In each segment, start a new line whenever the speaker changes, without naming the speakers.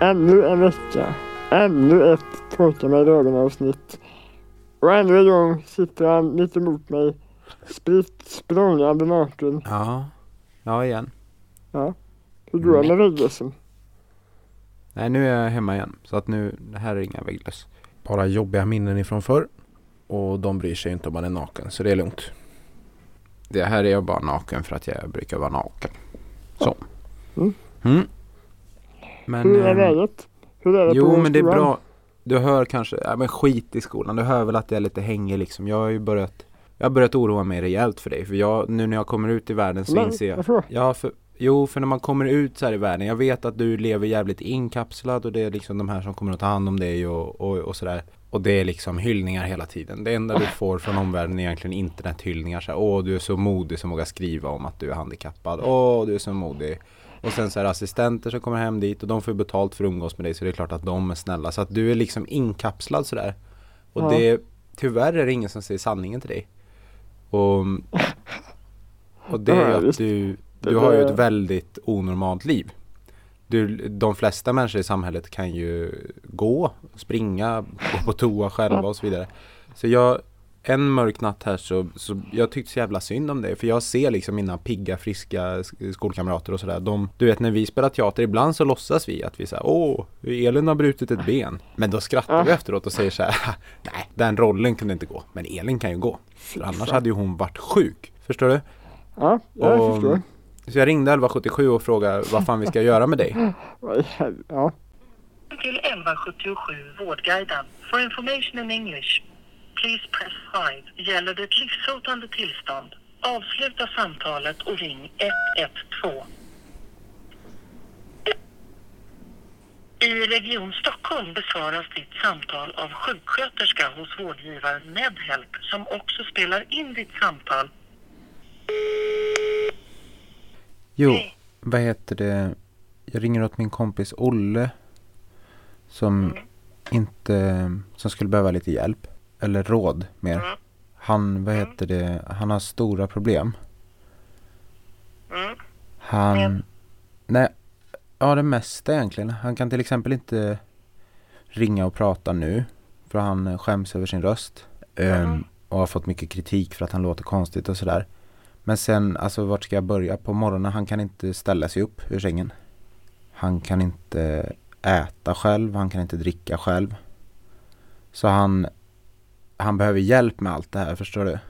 Ännu en vecka. Ännu ett torka med ögonavsnitt. Och ännu en gång sitter han mitt emot mig. Spritt språngande naken.
Ja igen.
Ja. Hur går det med vägglössen?
Nej, nu är jag hemma igen. Så att nu, det här är inga vägglöss. Bara jobbiga minnen ifrån förr. Och de bryr sig inte om man är naken, så det är lugnt. Det här är jag bara naken för att jag brukar vara naken. Så. Men,
hur är läget? Hur är det
jo,
på
men det är
skolan?
bra. Du hör kanske, men skit i skolan. Du hör väl att jag är lite hängig liksom. Jag har börjat oroa mig rejält för dig. För nu när jag kommer ut i världen så inser jag. För när man kommer ut så här i världen. Jag vet att du lever jävligt inkapslad. Och det är liksom de här som kommer att ta hand om dig och sådär. Och det är liksom hyllningar hela tiden. Det enda du får från omvärlden är egentligen internethyllningar. Så här, du är så modig som vågar skriva om att du är handikappad. Du är så modig. Och sen så är det assistenter som kommer hem dit. Och de får betalt för att umgås med dig. Så det är klart att de är snälla. Så att du är liksom inkapslad sådär. Och tyvärr är det ingen som säger sanningen till dig. Och det är att du har ju ett väldigt onormalt liv. De flesta människor i samhället kan ju springa, gå på toa själva och så vidare. Så en mörk natt här så jag tyckte så jävla synd om det. För jag ser liksom mina pigga, friska skolkamrater och sådär. Du vet, när vi spelar teater ibland så låtsas vi att vi säger Elin har brutit ett ben. Men då skrattar vi efteråt och säger så här: nej, den rollen kunde inte gå. Men Elin kan ju gå. För annars hade ju hon varit sjuk. Förstår du?
Ja, jag förstår.
Så jag ringde 1177 och frågade vad fan vi ska göra med dig.
Ja.
Till 1177 Vårdguiden. For information in English, please press 5. Gäller det ett livshotande tillstånd? Avsluta samtalet och ring 112. I Region Stockholm besvaras ditt samtal av sjuksköterska hos vårdgivaren Medhelp som också spelar in ditt samtal.
Jo, vad heter det? Jag ringer åt min kompis Olle som skulle behöva lite hjälp eller råd mer. Han, han har stora problem. Det mesta egentligen. Han kan till exempel inte ringa och prata nu för han skäms över sin röst och har fått mycket kritik för att han låter konstigt och sådär. Men sen, alltså vart ska jag börja? På morgonen, han kan inte ställa sig upp ur sängen. Han kan inte äta själv, han kan inte dricka själv. Så han behöver hjälp med allt det här, förstår du?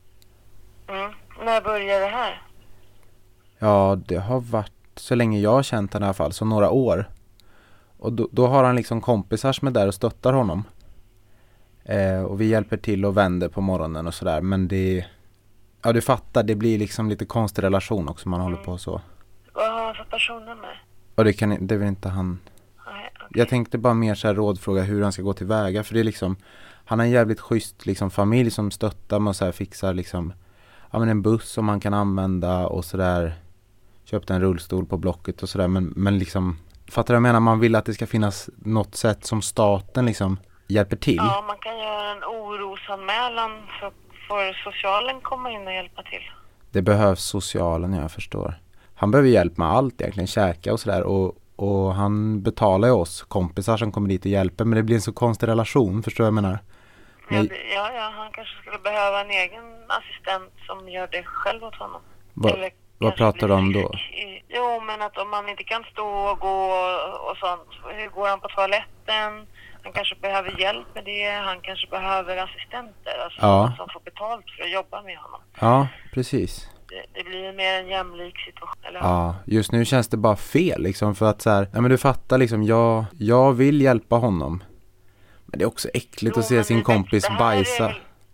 När börjar det här?
Ja, det har varit så länge jag har känt han i alla fall, så några år. Och då har han liksom kompisar som är där och stöttar honom. Och vi hjälper till och vänder på morgonen och sådär. Men ja, du fattar, det blir liksom lite konstig relation också man håller på så.
Vad har han för personer med?
Och det vill inte han.
Nej, okay.
Jag tänkte bara mer så här rådfråga hur han ska gå tillväga. För det är liksom, han har en jävligt schysst liksom familj som stöttar med och så här fixar liksom, ja men en buss som man kan använda och sådär. Köpte en rullstol på Blocket och sådär. Men liksom, fattar du vad jag menar? Man vill att det ska finnas något sätt som staten liksom hjälper till.
Ja, man kan göra en orosanmälan så får socialen komma in och hjälpa till.
Det behövs socialen, jag förstår. Han behöver hjälp med allt egentligen, käka och sådär. Och han betalar ju oss kompisar som kommer dit och hjälper. Men det blir en så konstig relation, förstår jag menar?
Ja, han kanske skulle behöva en egen assistent som gör det själv åt honom.
Vad pratar du om då?
Jo, men att om man inte kan stå och gå och sånt, hur går han på toaletten? Han kanske behöver hjälp med det. Han kanske behöver assistenter. Alltså som får betalt för att jobba med honom.
Ja, precis.
Det blir mer en jämlik situation. Eller?
Ja, just nu känns det bara fel liksom. För att så här, ja men du fattar liksom, jag vill hjälpa honom. Men det är också äckligt att se sin kompis bajsa.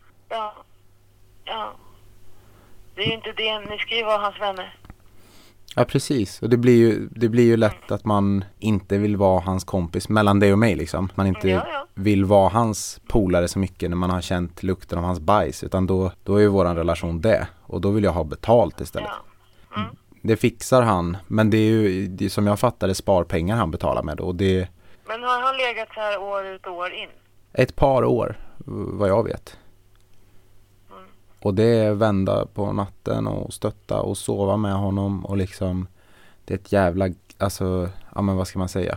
Ja. Det är ju inte det ni skriver av hans vänner.
Ja, precis. Och det blir ju lätt att man inte vill vara hans kompis mellan dig och mig liksom. Man inte vill vara hans polare så mycket när man har känt lukten av hans bajs. Utan då är ju våran relation det. Och då vill jag ha betalt istället. Ja. Det fixar han. Men det är ju som jag fattar det sparpengar han betalar med. Och det...
Men har han legat så här år ut och år in?
Ett par år, vad jag vet. Och det är vända på natten och stötta och sova med honom och liksom det är ett jävla, alltså, ja men vad ska man säga?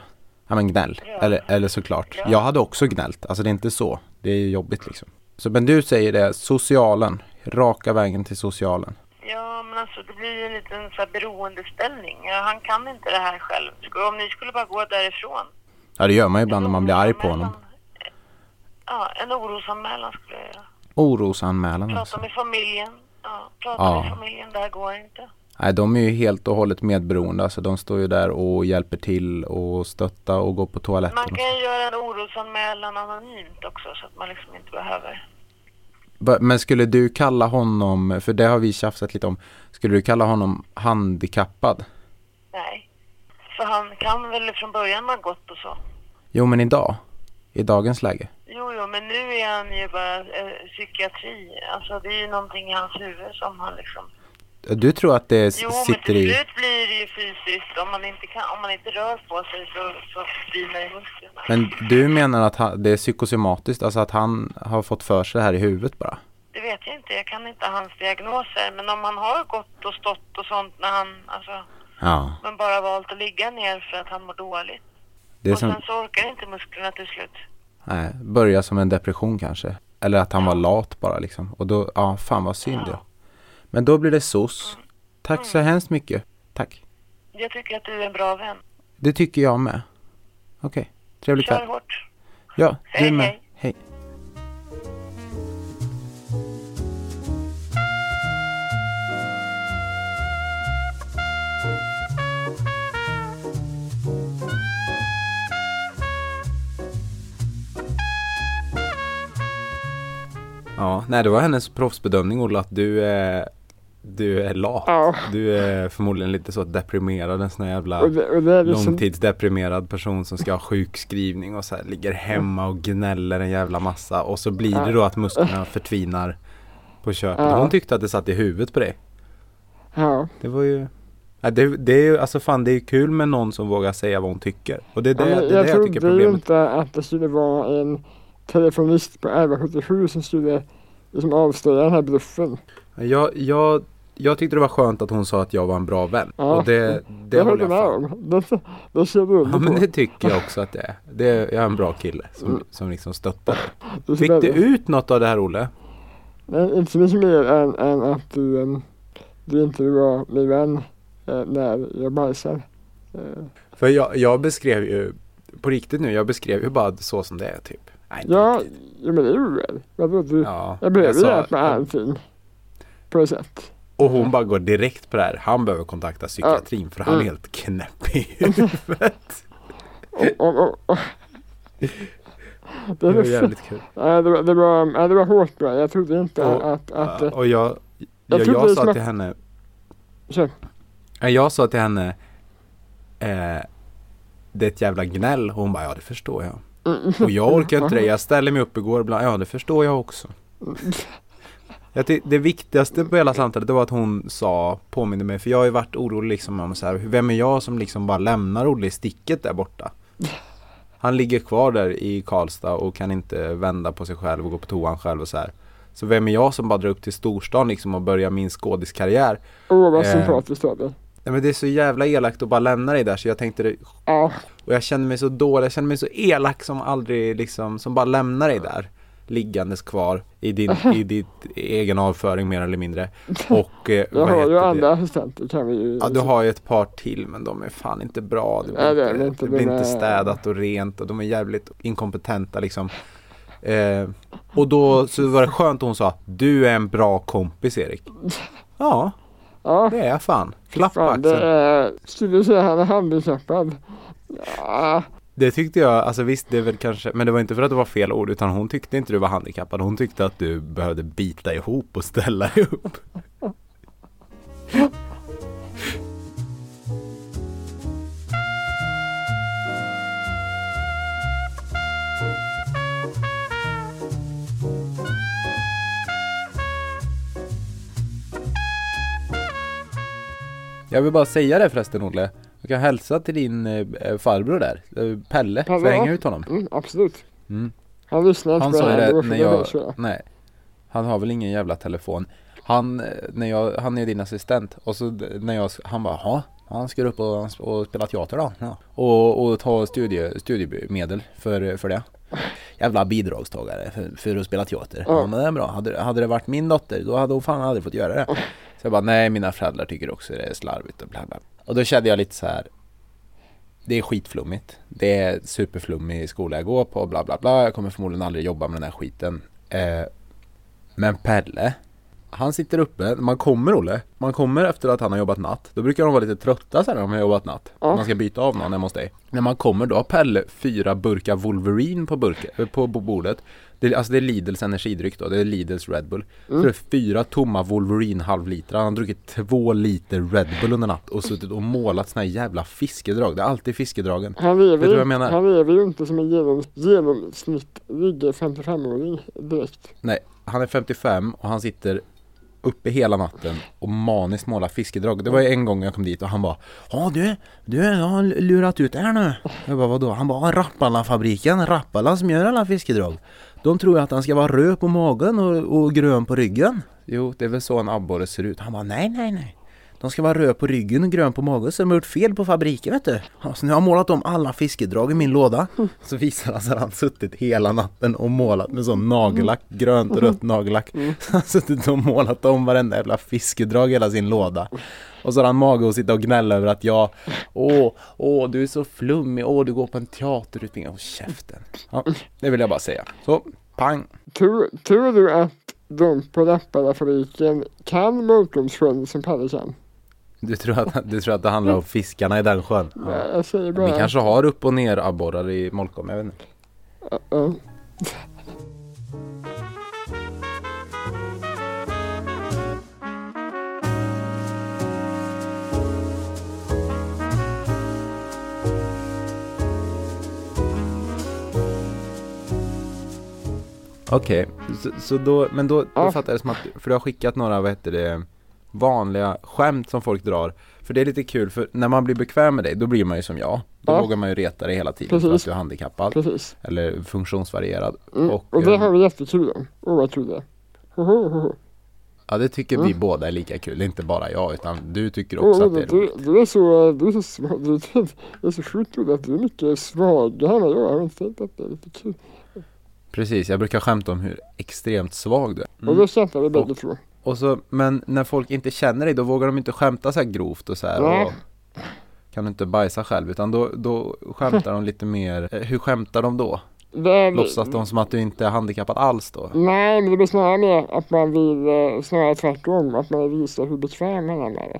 Ja, men gnäll. Eller såklart. Ja. Jag hade också gnällt. Alltså det är inte så. Det är jobbigt liksom. Så men du säger det, socialen. Raka vägen till socialen.
Ja, men alltså det blir en liten så här beroendeställning. Ja, han kan inte det här själv. Om ni skulle bara gå därifrån.
Ja, det gör man ibland när man blir arg på honom.
Ja, en orosanmälan skulle jag göra.
Orosanmälan
prata
alltså.
Med familjen. Ja, prata med familjen. Det här går inte.
Nej, de är ju helt och hållet medberoende. Alltså de står ju där och hjälper till och stöttar och går på toaletten.
Man kan ju göra en orosanmälan anonymt också så att man liksom inte behöver.
Men skulle du kalla honom, för det har vi tjafsat lite om, skulle du kalla honom handikappad?
Nej, för han kan väl från början ha gått och så.
Jo, men idag? I dagens läge?
Jo, men nu är han ju bara psykiatri. Alltså det är ju någonting i hans huvud som han liksom...
Du tror att det sitter i...
Jo, men till slut blir det ju fysiskt. Om man inte rör på sig så blir i musklerna.
Men du menar att det är psykosomatiskt? Alltså att han har fått för sig det här i huvudet bara?
Det vet jag inte. Jag kan inte hans diagnoser. Men om han har gått och stått och sånt när han... Alltså, men bara valt att ligga ner för att han mår dåligt. Och sen så orkar inte musklerna till slut. Nej,
börja som en depression kanske. Eller att han var lat bara liksom. Och då, fan vad synd det. Men då blir det SOS. Tack så hemskt mycket. Tack.
Jag tycker att du är en bra vän.
Det tycker jag med. Okej, trevligt kväll.
Kör hårt.
Ja, du med. Hej. Ja, nej, det var hennes proffsbedömning, Ola, att du är lat. Ja. Du är förmodligen lite så deprimerad, en sån här jävla långtidsdeprimerad person som ska ha sjukskrivning och så här, ligger hemma och gnäller en jävla massa. Och så blir det då att musklerna förtvinar på köpet. Ja. Hon tyckte att det satt i huvudet på dig. Ja. Det var ju... Ja, det är ju, alltså fan, det är kul med någon som vågar säga vad hon tycker. Och det är det, jag tycker är problemet. Jag trodde
inte att det skulle vara en telefonist på 1177 som skulle liksom avslöja den här bluffen.
Jag tyckte det var skönt att hon sa att jag var en bra vän. Ja, och det håller jag med om.
Det ser du
ja, men det tycker jag också att det är. Jag är en bra kille som liksom stöttar. Fick du ut något av det här, Olle?
Nej, inte så mycket mer än att du inte var min vän när jag bajsar.
För jag beskrev ju på riktigt nu, jag beskrev ju bara så som det är typ. Nej,
ja, men det är ju väl. Jag behöver hjälp med allting. På ett sätt.
Och hon bara går direkt på det här. Han behöver kontakta psykiatrin för han är helt knäpp i huvudet.
Det var jävligt kul. Det var hårt bra. Jag trodde inte att
och jag sa till henne. Jag sa till henne det är ett jävla gnäll. Och hon bara, ja, det förstår jag. Och jag orkar inte det. Jag ställde mig upp igår ibland. Ja, det förstår jag också. Det viktigaste på hela samtalet, det var att hon påminner mig, för jag har ju varit orolig liksom om så här, vem är jag som liksom bara lämnar Olle i sticket där borta? Han ligger kvar där i Karlstad och kan inte vända på sig själv och gå på toan själv och så här. Så vem är jag som bara drar upp till storstan liksom och börjar min skådiskarriär?
Vad sympatiskt av det.
Nej, men det är så jävla elakt att bara lämna dig där, så jag tänkte och jag kände mig så dålig, jag kände mig så elak som aldrig liksom, som bara lämnar dig där liggandes kvar i ditt egen avföring mer eller mindre. Och
jag har ju andra assistenter, kan vi ju...
Ja, du har ju ett par till, men de är fan inte bra. Det blir inte städat och rent och de är jävligt inkompetenta liksom. Och då så var det skönt att hon sa, du är en bra kompis, Erik. Ja, det är jag fan. Klapp på axeln.
Skulle du säga han är handikappad? Ja.
Det tyckte jag, alltså visst, det är väl kanske, men det var inte för att det var fel ord, utan hon tyckte inte du var handikappad. Hon tyckte att du behövde bita ihop och ställa ihop. Jag vill bara säga det förresten, Olle. Jag kan hälsa till din farbror där, Pelle, för att hänga ut honom.
Absolut. Han lyssnar inte på det här.
Nej, han har väl ingen jävla telefon. Han är din assistent. Och så han bara, Han ska upp och spela teater då. Ja. Och ta studiemedel för det. Jävla bidragstagare för att spela teater. Ja, men det är bra. Hade det varit min dotter, då hade hon fan aldrig fått göra det. Så jag bara, nej, mina föräldrar tycker också det är slarvigt och bla bla. Och då kände jag lite så här, det är skitflummigt. Det är superflummig skola jag går på, bla bla bla. Jag kommer förmodligen aldrig jobba med den här skiten. Men Pelle, han sitter uppe, man kommer efter att han har jobbat natt. Då brukar de vara lite trötta så här när de har jobbat natt. Man ska byta av någon hemma hos dig. När man kommer då har Pelle 4 burkar Wolverine på bordet. Det är Lidls energidryck då, det är Lidls Red Bull. Så det är 4 tomma Wolverine halvliter. Han har druckit 2 liter Red Bull under natt och suttit och målat såna här jävla fiskedrag. Det är alltid fiskedragen.
Han lever ju inte som en genomsnittlig 55-åring direkt.
Nej, han är 55 och han sitter uppe hela natten och maniskt målar fiskedrag. Det var ju en gång jag kom dit och han bara, ja du har lurat ut det här nu. Jag bara, vadå? Han bara, Rappala som gör alla fiskedrag. De tror att han ska vara röd på magen och grön på ryggen. Jo, det är väl så en abborre ser ut. Han bara, nej. De ska vara röd på ryggen och grön på magen, så de har gjort fel på fabriken, vet du. Så nu har jag målat om alla fiskedrag i min låda. Så visar han att han suttit hela natten och målat med sån nagellack, grönt och rött nagellack. Så han suttit och målat om varenda jävla fiskedrag i hela sin låda. Och så har han mage att sitta och gnälla över att jag, du är så flummig, du går på en teaterutbildning. Åh, käften. Ja, det vill jag bara säga. Så, pang.
Tror du att de på Rappalafabriken kan Molkomsjön som Pelle kan?
Du tror att det handlar om fiskarna i den sjön?
Ja, jag säger bara.
Vi kanske har upp- och ner abborrar i Molkom, jag vet inte. Okej, så då fattar jag det som att, för du har skickat några, vanliga skämt som folk drar. För det är lite kul, för när man blir bekväm med dig, då blir man ju som jag. Då vågar man ju reta dig hela tiden. Precis. För att du är handikappad.
Precis.
Eller funktionsvarierad.
Och det har vi jättekul om. Vad tror du?
Ja, det tycker vi båda är lika kul. Inte bara jag, utan du tycker också att det är roligt.
Du är så svag. Du är så sjukt roligt att du är mycket svagare än jag har inte tänkt att det är lite kul.
Precis, jag brukar skämta om hur extremt svag du är.
Och då skämtar vi bägge två.
Och så, men när folk inte känner dig, då vågar de inte skämta så här grovt och så här. Och kan du inte bajsa själv, utan då skämtar de lite mer. Hur skämtar de då? Låtsas de som att du inte är handikappad alls då?
Nej, men det blir snarare mer att man vill snarare tvärtom, att man visar hur bekväm man är.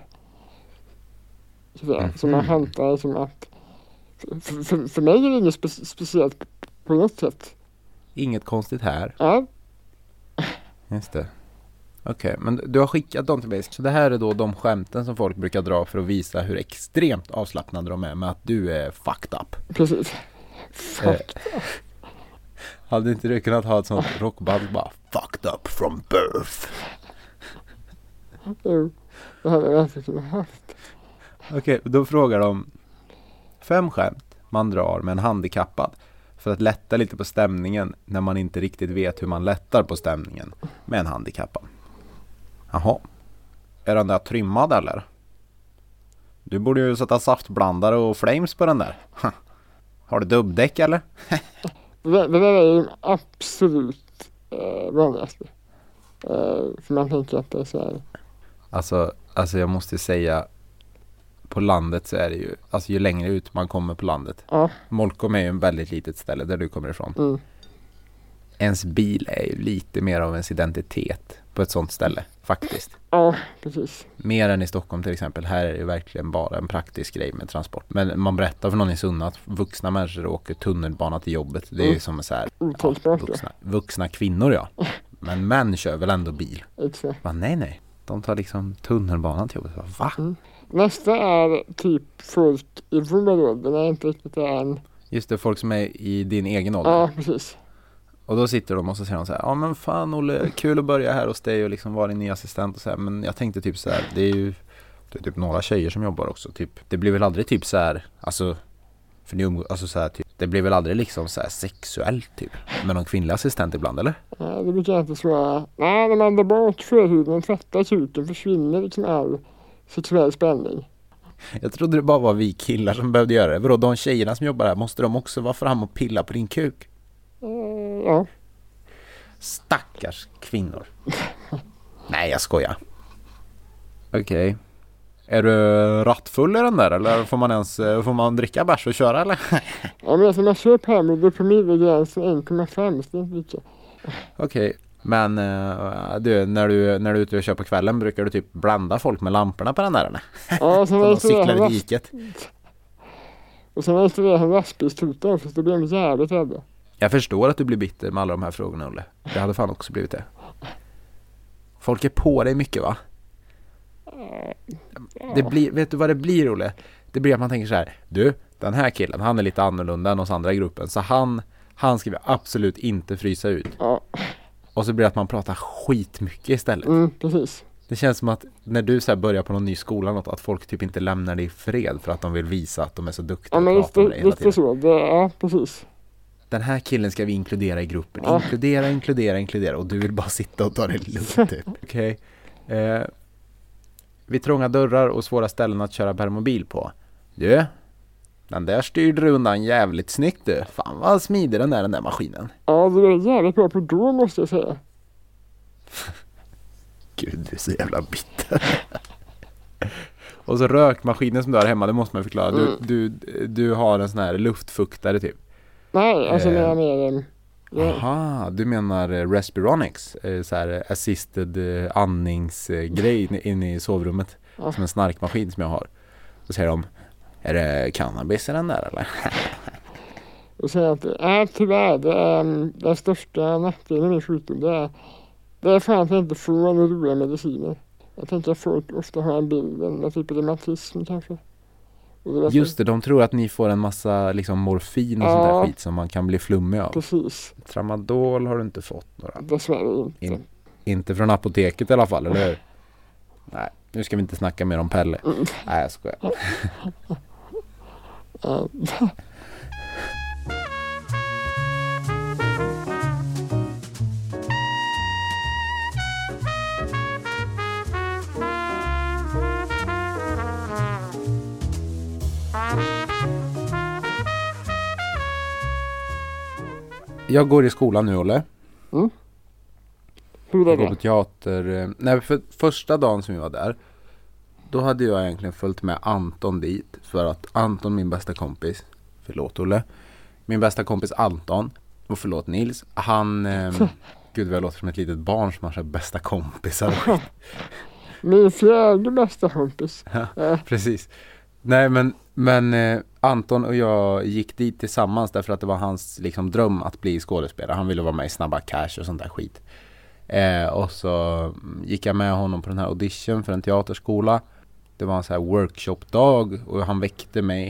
Så man skämtar som att för mig är det inget speciellt på något sätt.
Inget konstigt här.
Ja.
Just det. Okej, men du har skickat dem till mig. Så det här är då de skämten som folk brukar dra för att visa hur extremt avslappnade de är med att du är fucked up.
Precis. Fucked up.
Hade inte du kunnat ha ett sånt rockband bara fucked up from birth?
Jo, det hade jag verkligen haft.
Okej, då frågar de 5 skämt man drar med en handikappad för att lätta lite på stämningen när man inte riktigt vet hur man lättar på stämningen med en handikappad. Jaha. Är den där trimmad eller? Du borde ju sätta saftblandare och flames på den där. Har du dubbdäck eller?
Det där är ju absolut vanligaste. För man tänker att det är så här.
Alltså jag måste säga, på landet så är det ju, alltså ju längre ut man kommer på landet. Molkom är ju en väldigt litet ställe där du kommer ifrån. Ens bil är ju lite mer av ens identitet på ett sånt ställe, faktiskt.
Ja, precis.
Mer än i Stockholm till exempel. Här är det verkligen bara en praktisk grej med transport. Men man berättar för någon i Sunne att vuxna människor åker tunnelbana till jobbet. Det är ju som så här, vuxna kvinnor, ja. Men män kör väl ändå bil.
Exakt.
Men nej. De tar liksom tunnelbanan till jobbet. Va?
Nästa är typ folk i vår ålder. Det är inte riktigt än.
Just det, folk som är i din egen ålder.
Ja, precis.
Och då sitter de och så säger de så här: ja men fan Olle, kul att börja här hos dig och liksom vara din nya assistent och så här. Men jag tänkte typ så här, det är typ några tjejer som jobbar också typ. Det blir väl aldrig typ så här, alltså för ni alltså så här typ, det blir väl aldrig liksom så här sexuellt typ med någon kvinnlig assistent ibland, eller?
Ja, det brukar inte så. Nej, när man drar bort förhuden, tvättar kuken, försvinner liksom all sexuell spänning.
Jag trodde det bara var vi killar som behövde göra det. Vadå, de tjejerna som jobbar här, måste de också vara fram och pilla på din kuk?
Ja.
Stackars kvinnor. Nej, jag skojar. Okej. Är du rattfull i den där, eller får man dricka bärs och köra, eller?
Ja, men alltså man kör på här med det promillegränsen 1,5, det är inte mycket.
Okej. Men du, när du är ute och kör på kvällen, brukar du typ blanda folk med lamporna på den där, eller?
Ja, så
de cyklar i diket.
Och sen är det en lastbilstuta också, så det blir en jävligt rädda.
Jag förstår att du blir bitter med alla de här frågorna, Olle. Det hade fan också blivit det. Folk är på dig mycket, va? Det blir, vet du vad det blir, Olle? Det blir att man tänker så här: du, den här killen, han är lite annorlunda än oss andra i gruppen, så han ska vi absolut inte frysa ut.
Ja.
Och så blir det att man pratar skitmycket istället.
Precis.
Det känns som att när du så här börjar på någon ny skola något, att folk typ inte lämnar dig i fred för att de vill visa att de är så duktiga.
Ja, men just det så. Ja, precis.
Den här killen ska vi inkludera i gruppen. Ja. Inkludera. Och du vill bara sitta och ta det lugnt typ. Okej. Vid trånga dörrar och svåra ställen att köra permobil på. Du, den där styrde du undan jävligt snyggt, du. Fan vad smidig den där maskinen.
Ja, det är jävligt bra på då, måste jag säga.
Gud, du är så jävla bitter. Och så rökmaskinen som du har hemma, det måste man förklara. Du har en sån här luftfuktare typ.
Nej, alltså mer
Aha, du menar Respironics, så här assisted andningsgrej inne i sovrummet, som en snarkmaskin som jag har. Så säger de: är det cannabis i den där, eller?
Och säger att tyvärr, det är den största nackdelen med min sjukdom. Det är fan att jag inte får några roliga mediciner. Jag tänker att folk ofta har en bild med typ reumatism kanske.
Just det, de tror att ni får en massa liksom morfin och sånt där skit som man kan bli flummig av.
Precis.
Tramadol har du inte fått några?
Dessvärre inte.
Inte från apoteket i alla fall, eller hur? Nej, nu ska vi inte snacka mer om Pelle. Nej, jag skojar. Jag går i skolan nu, Olle.
Hur är
jag går på teater. Nej, för första dagen som vi var där, då hade jag egentligen följt med Anton dit. För att Anton, min bästa kompis, förlåt Olle, min bästa kompis Anton, och förlåt Nils, han, gud vad jag låter som ett litet barn som har så bästa kompisar.
Min fjärde bästa kompis.
Ja, precis. Nej, men Anton och jag gick dit tillsammans därför att det var hans liksom dröm att bli skådespelare. Han ville vara med i Snabba Cash och sånt där skit. Och så gick jag med honom på den här audition för en teaterskola. Det var en så här workshopdag och han väckte mig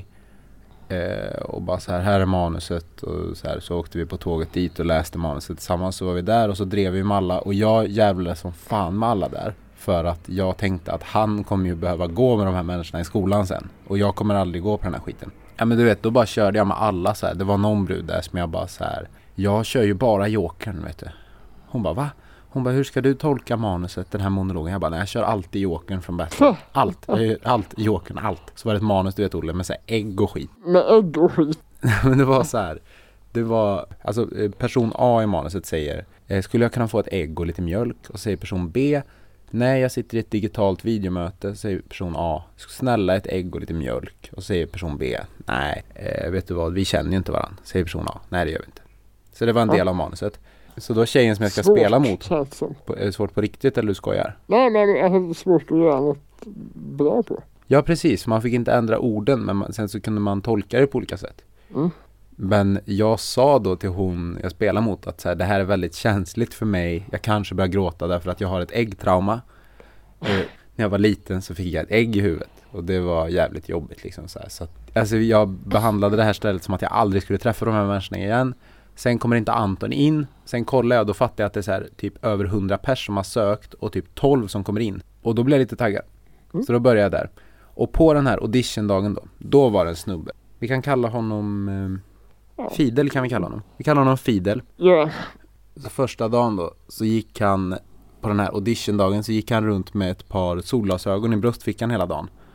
och bara så här är manuset, och så åkte vi på tåget dit och läste manuset tillsammans. Så var vi där och så drev vi med alla, och jag jävlade som fan med alla där. För att jag tänkte att han kommer ju behöva gå med de här människorna i skolan sen. Och jag kommer aldrig gå på den här skiten. Ja, men du vet, då bara körde jag med alla så här. Det var någon brud där som jag bara så här: jag kör ju bara Jokern, vet du. Hon bara, va? Hon bara, hur ska du tolka manuset, den här monologen? Jag bara, nej, jag kör alltid Jokern från Batman. Allt Jokern, allt. Så var det ett manus, du vet Olle, med så här ägg och skit.
Med ägg och skit?
Men det var så här. Det var, alltså person A i manuset säger: skulle jag kunna få ett ägg och lite mjölk? Och säger person B: nej, jag sitter i ett digitalt videomöte. Säger person A: snälla, ett ägg och lite mjölk. Och säger person B: nej, vet du vad, vi känner ju inte varandra. Säger person A: nej, det gör vi inte. Så det var en del av manuset. Så då tjejen som jag ska spela mot, är det svårt på riktigt eller du skojar?
Nej, men det är svårt att göra något bra på.
Ja, precis. Man fick inte ändra orden, men sen så kunde man tolka det på olika sätt. Men jag sa då till hon jag spelar mot att så här, det här är väldigt känsligt för mig. Jag kanske börjar gråta därför att jag har ett äggtrauma. När jag var liten så fick jag ett ägg i huvudet. Och det var jävligt jobbigt liksom så här. Så att, alltså, jag behandlade det här stället som att jag aldrig skulle träffa de här människorna igen. Sen kommer inte Anton in. Sen kollar jag och då fattar jag att det är så här, typ över 100 pers som har sökt och typ 12 som kommer in. Och då blir jag lite taggad. Så då börjar jag där. Och på den här auditiondagen då var det en snubbe. Vi kan kalla honom Fidel kan vi kalla honom. Vi kallar honom Fidel.
Ja.
Så första dagen då så gick han på den här auditiondagen, så gick han runt med ett par solglasögon i bröstfickan hela dagen.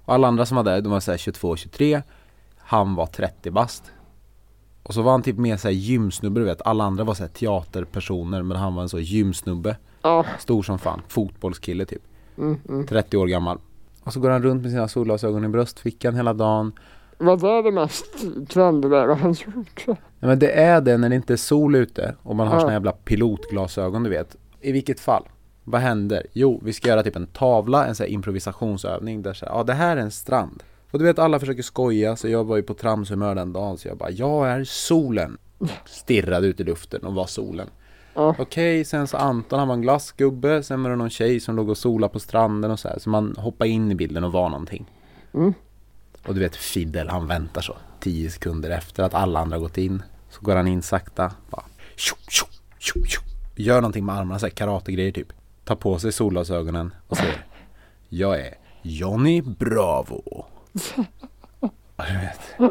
Och alla andra som var där, de var så här 22-23. Han var 30 bast. Och så var han typ mer så här gymsnubbe, du vet. Alla andra var så här teaterpersoner, men han var en så gymsnubbe. Stor som fan, fotbollskille typ. 30 år gammal. Och så går han runt med sina solglasögon i bröstfickan hela dagen.
Vad är det mest trendiga av hans gjort?
Ja, men det är det när det inte är sol ute och man har såna jävla pilotglasögon, du vet. I vilket fall? Vad händer? Jo, vi ska göra typ en tavla, en sån här improvisationsövning där så här, det här är en strand. Och du vet, alla försöker skoja, så jag var ju på tramshumör den dagen, så jag bara, jag är solen. Stirrade ut i luften och var solen. Okej, sen så Anton, han var en glassgubbe. Sen var det någon tjej som låg och sola på stranden och så här. Så man hoppade in i bilden och var någonting. Och du vet, Fidel, han väntar så 10 sekunder efter att alla andra gått in. Så går han in sakta, bara gör någonting med armarna, så här karategrejer typ. Tar på sig solglasögonen och säger, jag är Johnny Bravo. Och du vet,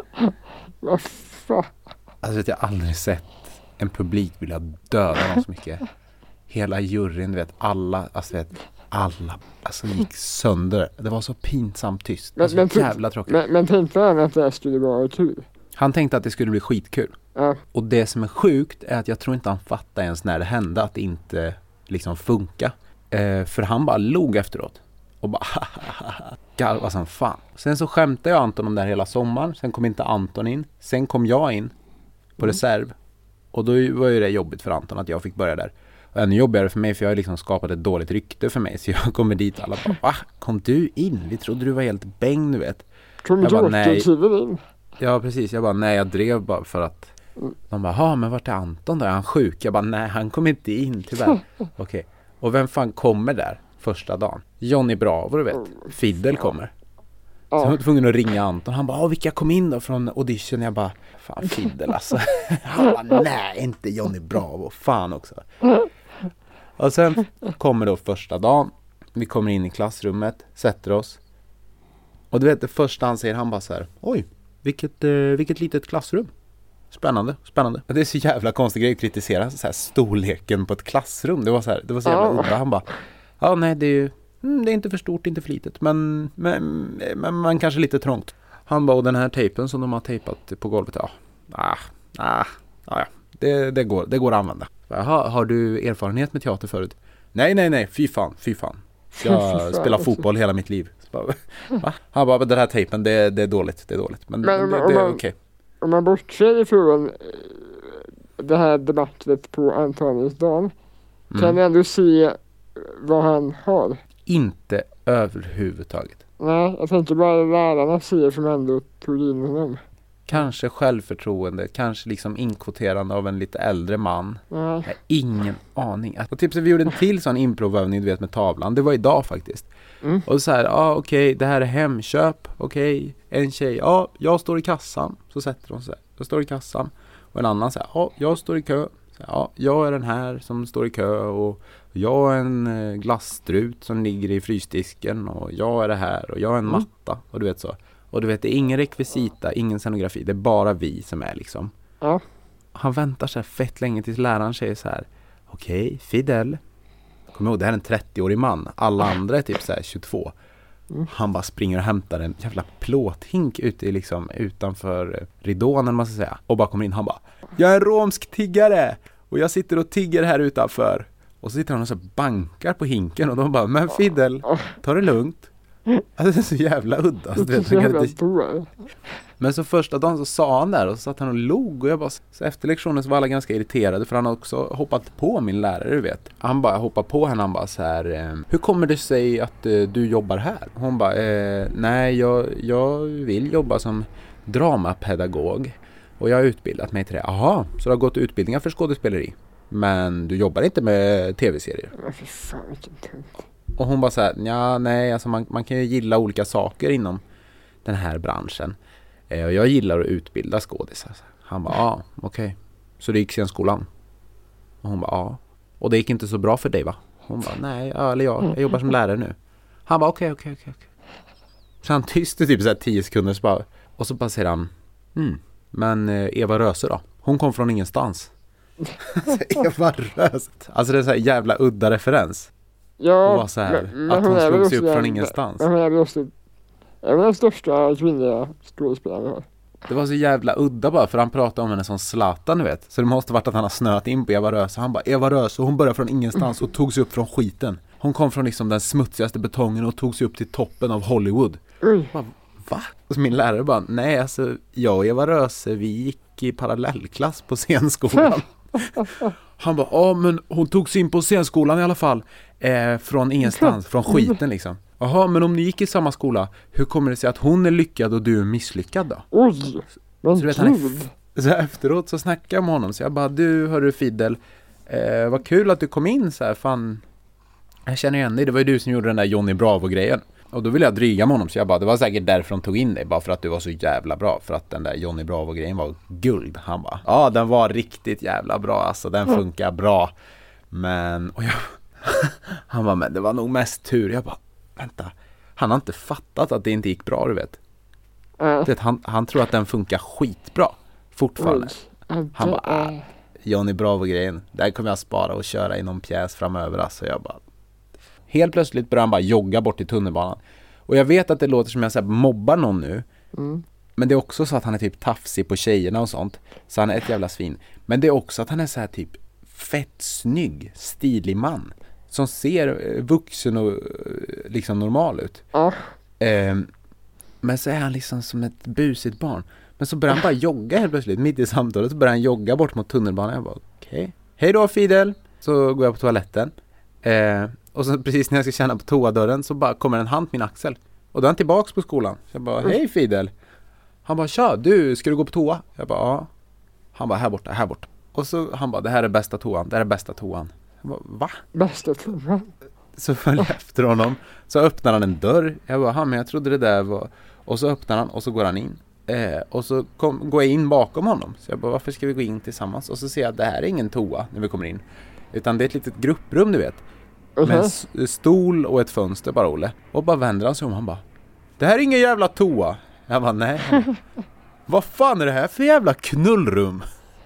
alltså vet, jag har aldrig sett en publik vilja döda någon så mycket. Hela juryn, du vet, alla gick sönder. Det var så pinsamt tyst. Alltså, jävla tråkigt.
Men tänkte han att det skulle vara kul?
Han tänkte att det skulle bli skitkul. Och det som är sjukt är att jag tror inte han fattade ens när det hände att det inte liksom funkar. För han bara log efteråt. Och bara garva som fan. Sen så skämtade jag Anton om det här hela sommaren. Sen kom inte Anton in. Sen kom jag in på reserv. Och då var ju det jobbigt för Anton att jag fick börja där. Och ännu jobbigare för mig, för jag har liksom skapat ett dåligt rykte för mig. Så jag kommer dit och alla bara, va? Kom du in? Vi trodde du var helt bäng, du vet.
Jag bara, nej.
Ja, precis. Jag bara, nej, jag drev bara för att de bara, men vart är Anton då? Är han sjuk? Jag bara, nej, han kom inte in tyvärr. Okej. Och vem fan kommer där första dagen? Johnny Bravo, du vet. Fidel kommer. Så jag var tvungen att ringa Anton. Han bara, vilka kom in då från audition? Jag bara, fan Fidel alltså. Han bara, nej, inte Johnny Bravo. Fan också. Och sen kommer då första dagen. Vi kommer in i klassrummet, sätter oss. Och du vet, det första han säger, han bara så här, oj, vilket litet klassrum. Spännande. Det är så jävla konstig grej att kritisera så här, storleken på ett klassrum. Det var så jävla udda. Han bara, nej, det är inte för stort, inte för litet, men man kanske lite trångt. Han bara, och den här tejpen som de har tejpat på golvet, det går att använda. Har du erfarenhet med teater förut? Nej, fy fan. Jag spelar fotboll hela mitt liv. Han bara, den här tejpen, det är dåligt. Men det är okej.
Om man bortser ifrån det här debattet på antagningsdagen, kan jag ändå se vad han har.
Inte överhuvudtaget.
Nej, jag tänkte bara lärarna ser som ändå tog in honom.
Kanske självförtroende, kanske liksom inkvoterande av en lite äldre man. Ingen aning. Och typ så vi gjorde en till sån improvövning, du vet, med tavlan. Det var idag faktiskt. Och så här, okej, det här är Hemköp. Okej, en tjej, jag står i kassan. Så sätter hon sig. Jag står i kassan. Och en annan säger, jag står i kö. Så, jag är den här som står i kö. Och jag är en glasstrut som ligger i frysdisken. Och jag är det här. Och jag är en matta. Och du vet så. Och du vet, det är ingen rekvisita, ingen scenografi. Det är bara vi som är liksom. Han väntar så här fett länge tills läraren säger så här, okej, Fidel. Kom ihåg, det här är en 30-årig man. Alla andra är typ så här 22. Han bara springer och hämtar en jävla plåthink ute liksom, utanför ridån, man ska säga. Och bara kommer in, han bara, jag är en romsk tiggare. Och jag sitter och tigger här utanför. Och så sitter han och så bankar på hinken. Och de bara, men Fidel, ta det lugnt. Alltså det är så jävla udda. Alltså, men så första dagen så sa han där och så satt han och log. Och jag bara, så efter lektionen så var alla ganska irriterade, för han har också hoppat på min lärare, du vet. Han bara hoppade på henne, han bara så här, hur kommer det sig att du jobbar här? Hon bara, nej, jag vill jobba som dramapedagog. Och jag har utbildat mig till det. Jaha, så du har gått utbildningar för skådespeleri. Men du jobbar inte med tv-serier? Och hon bara så här, nej, alltså man kan ju gilla olika saker inom den här branschen. Och jag gillar att utbilda skådisar. Han bara, okej. Så det gick sen skolan? Och hon bara, Och det gick inte så bra för dig, va? Hon bara, nej, jag jobbar som lärare nu. Han bara, okej. Så han tyste typ så här 10 sekunder. Så bara, och så bara säger han, men Eva Röse då? Hon kom från ingenstans. Eva Röse. Alltså det är så här jävla udda referens.
Ja,
och var så här, att hon slogs upp från ingenstans.
Hon är också är den största kvinnliga skådespelaren har.
Det var så jävla udda bara, för han pratade om henne som Zlatan, du vet. Så det måste varit att han har snöat in på Eva Röse. Han bara, Eva Röse, och hon började från ingenstans och tog sig upp från skiten. Hon kom från liksom den smutsigaste betongen och tog sig upp till toppen av Hollywood. Bara, va? Och så min lärare bara, nej alltså, jag och Eva Röse, vi gick i parallellklass på scenskolan. Han bara, ja men hon tog sig in på scenskolan i alla fall. Från ingenstans, från skiten liksom. Jaha, men om ni gick i samma skola, hur kommer det sig att hon är lyckad och du är misslyckad då?
Oj, men
så, vet han, så efteråt så snackade jag med honom. Så jag bara, du hörru Fidel, vad kul att du kom in så här, fan. Jag känner igen dig, det var ju du som gjorde den där Johnny Bravo-grejen. Och då ville jag dryga med honom, så jag bara, det var säkert därför de tog in dig. Bara för att du var så jävla bra, för att den där Johnny Bravo-grejen var guld. Han bara, ja den var riktigt jävla bra, alltså den funkar bra. Men, och jag, han bara, men det var nog mest tur. Jag bara, vänta, han har inte fattat att det inte gick bra, du vet. Han tror att den funkar skitbra fortfarande. Han bara, Johnny Bravo-grejen, där kommer jag spara och köra i någon pjäs framöver. Alltså jag bara, helt plötsligt börjar han bara jogga bort i tunnelbanan. Och jag vet att det låter som jag så här mobbar någon nu. Men det är också så att han är typ tafsig på tjejerna och sånt. Så han är ett jävla svin. Men det är också att han är så här typ fett snygg, stilig man. Som ser vuxen och liksom normal ut. Men så är han liksom som ett busigt barn. Men så börjar han bara jogga helt plötsligt. Mitt i samtalet så börjar han jogga bort mot tunnelbanan. Jag bara, okej. Hej då Fidel. Så går jag på toaletten. Och så precis när jag ska känna på toadörren så bara kommer en hand på min axel. Och då är han tillbaks på skolan. Så jag bara, hej Fidel. Han bara, tja, ska du gå på toa? Jag bara, ja. Han bara, här borta. Och så han bara, det här är bästa toan. Jag bara, va?
Bästa toan?
Så följer jag efter honom. Så öppnar han en dörr. Jag bara, men jag trodde det där var... Och så öppnar han och så går han in. Och så går jag in bakom honom. Så jag bara, varför ska vi gå in tillsammans? Och så ser jag att det här är ingen toa när vi kommer in. Utan det är ett litet grupprum, du vet. Med en stol och ett fönster bara, Olle. Och bara vänder han sig om. Han bara, det här är ingen jävla toa. Jag bara, nej. Vad fan är det här för jävla knullrum?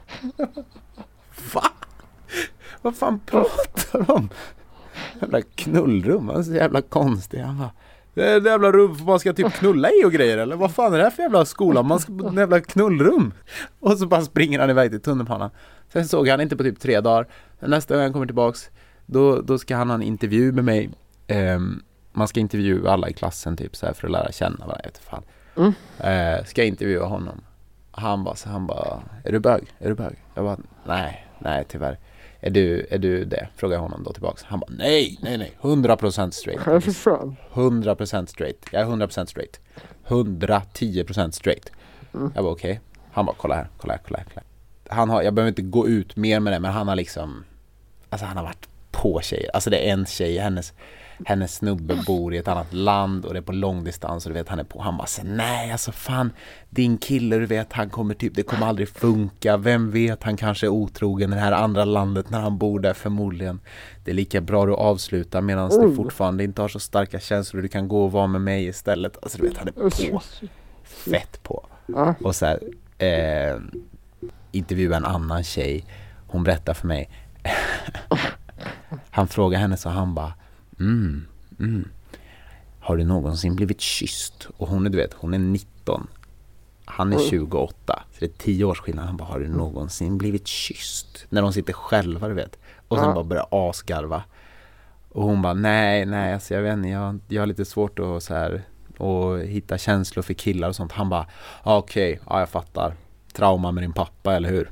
Va? Vad fan pratar de om? Jävla knullrum, alltså jävla konstigt. Han bara, det är ett jävla rum för man ska typ knulla i och grejer, eller vad fan är det här för jävla skola? Man ska på ett jävla knullrum. Och så bara springer han iväg till tunnelbanan. Sen såg han inte på typ 3 dagar. Nästa gång han kommer tillbaks, då ska han ha en intervju med mig. Man ska intervjua alla i klassen typ så här för att lära känna varandra. Fan. Ska jag intervjua honom? Han bara, är du bög? Jag bara, nej tyvärr. Är du det? Frågar jag honom då tillbaks. Han bara, nej. 100% straight. 100% straight. Jag är 100% straight. 110% straight. Jag bara, okej. Han bara, kolla här. Jag behöver inte gå ut mer med det, men han har liksom, alltså han har varit på tjejer. Alltså det är en tjej, hennes snubbe bor i ett annat land och det är på långdistans och du vet han är på, han bara så, nej alltså fan, din kille du vet, han kommer typ, det kommer aldrig funka, vem vet, han kanske är otrogen i det här andra landet när han bor där förmodligen. Det är lika bra att avsluta medan du fortfarande inte har så starka känslor, du kan gå och vara med mig istället. Alltså du vet, han är på, fett på. Och så här, intervjua en annan tjej, hon berättar för mig han frågar henne så han bara, har du någonsin blivit kysst? Och hon är, du vet, hon är 19. Han är 28. Så det är 10 års skillnad. Han bara, har du någonsin blivit kysst? När de sitter själva, du vet. Och sen bara börjar asgarva. Och hon bara, nej, alltså jag vet inte, jag har lite svårt att så här, och hitta känslor för killar och sånt. Han bara, okej, jag fattar. Trauma med din pappa, eller hur?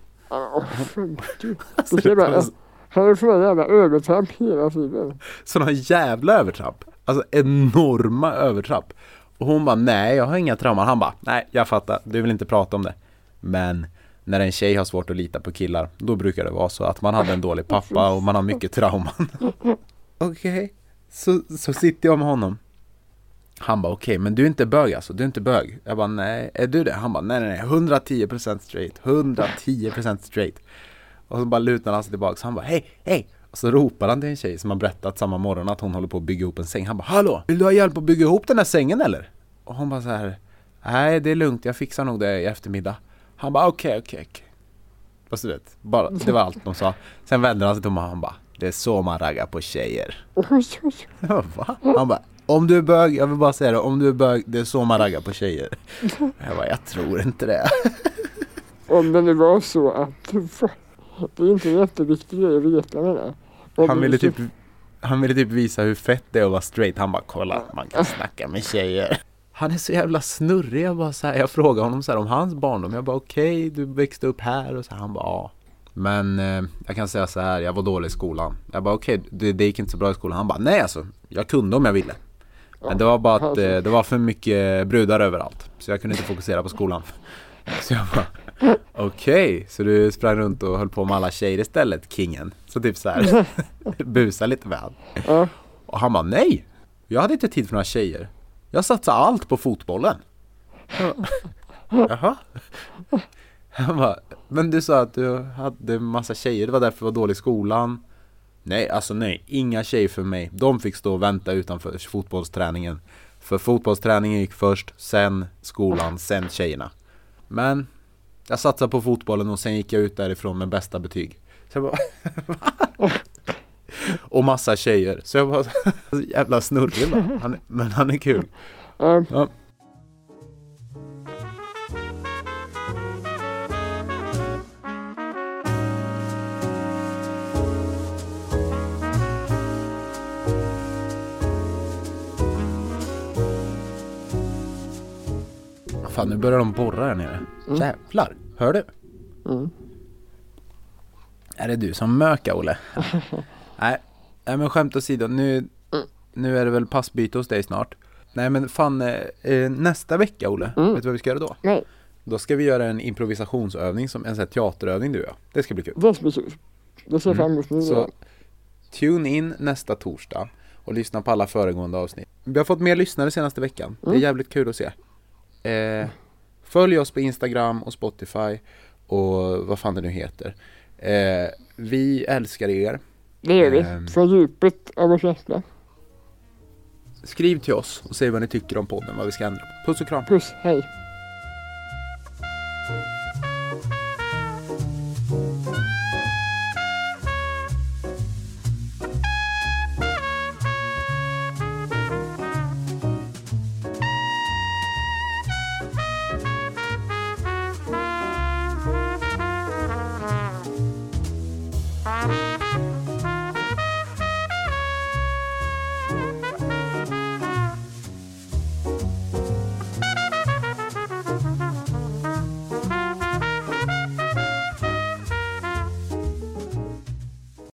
Han är för jävla övertramp hela tiden.
Sådana jävla övertramp. Alltså enorma övertramp. Och hon bara, nej jag har inga trauman. Han bara, nej jag fattar, du vill inte prata om det. Men när en tjej har svårt att lita på killar, då brukar det vara så att man hade en dålig pappa och man har mycket trauman. Okej. Så sitter jag med honom. Han bara, okej, men du är inte bög alltså, du är inte bög. Jag bara, nej, är du det? Han bara, nej, 110% straight. 110% straight. Och så bara lutar han sig tillbaka. Så han bara, hej. Och så ropar han till en tjej som har berättat samma morgon att hon håller på att bygga ihop en säng. Han bara, hallå, vill du ha hjälp att bygga ihop den här sängen eller? Och hon bara så här, nej det är lugnt, jag fixar nog det i eftermiddag. Han bara, okej. Och så vet, bara, det var allt de sa. Sen vände han sig till mig och han bara, det är så man raggar på tjejer. Va? Han bara, Om du är bög, jag vill bara säga det, om du är bög, det är så man raggar på tjejer. Jag tror inte det.
Om det nu var så att det är inte jätteviktigt att veta med det.
Han ville typ visa hur fett det är att vara straight. Han bara, kolla, man kan snacka med tjejer. Han är så jävla snurrig. Jag frågade honom så här om hans barndom. Jag bara, okej, du växte upp här. Och så här, han bara, ja. Men jag kan säga så här, jag var dålig i skolan. Jag bara, okej, det gick inte så bra i skolan. Han bara, nej alltså, jag kunde om jag ville. Men det var bara att det var för mycket brudar överallt. Så jag kunde inte fokusera på skolan. Så jag bara, okej, så du sprang runt och höll på med alla tjejer istället, kingen. Så typ så här, busa lite med han. Och han bara, nej, jag hade inte tid för några tjejer. Jag satsade allt på fotbollen. Jaha. Han bara, men du sa att du hade massa tjejer, det var därför du var dålig i skolan. Nej, alltså nej, inga tjejer för mig. De fick stå och vänta utanför fotbollsträningen. För fotbollsträningen gick först, sen skolan, sen tjejerna. Men jag satsade på fotbollen och sen gick jag ut därifrån med bästa betyg. Så jag bara, och massa tjejer. Så jag bara, jävla snurrig bara. Men han är kul. Ja. Fan, nu börjar de borra här nere. Jävlar, hör du? Är det du som mökar, Olle? Nej, men skämt åsido. Nu är det väl passbyte hos dig snart. Nej, men fan, nästa vecka, Olle. Vet du vad vi ska göra då?
Nej.
Då ska vi göra en improvisationsövning, som en sån här teaterövning, du och jag. Det ska bli kul.
Det ser fram emot nu.
Så tune in nästa torsdag och lyssna på alla föregående avsnitt. Vi har fått mer lyssnare senaste veckan. Det är jävligt kul att se. Följ oss på Instagram och Spotify och vad fan det nu heter. Vi älskar er.
Det gör vi. Från djupet av vårt hjärta.
Skriv till oss och säg vad ni tycker om podden, vad vi ska ändra. Puss och kram.
Puss, hej.